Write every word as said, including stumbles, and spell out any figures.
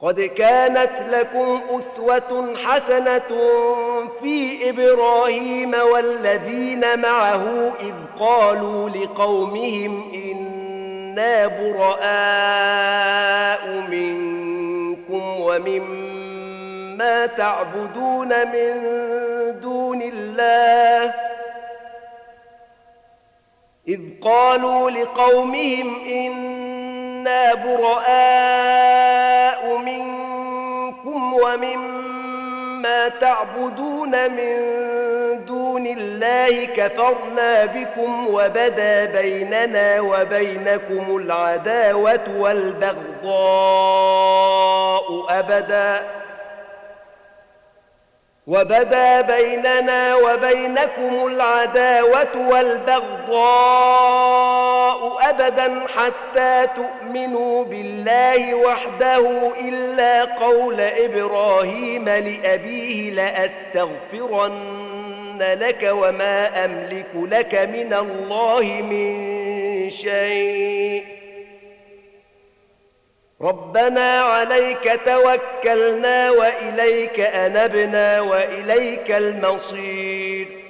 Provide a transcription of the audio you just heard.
قد كانت لكم أسوة حسنة في إبراهيم والذين معه إذ قالوا لقومهم إنا براء منكم ومما تعبدون من دون الله إذ قالوا لقومهم إنا براء منكم ومما تعبدون من دون الله كفرنا بكم وبدا بيننا وبينكم العداوة والبغضاء أبدا وبدا بيننا وبينكم العداوة والبغضاء أبدا حتى تؤمنوا بالله وحده إلا قول إبراهيم لأبيه لأستغفرن لك وما أملك لك من الله من شيء ربنا عليك توكلنا وإليك أنبنا وإليك المصير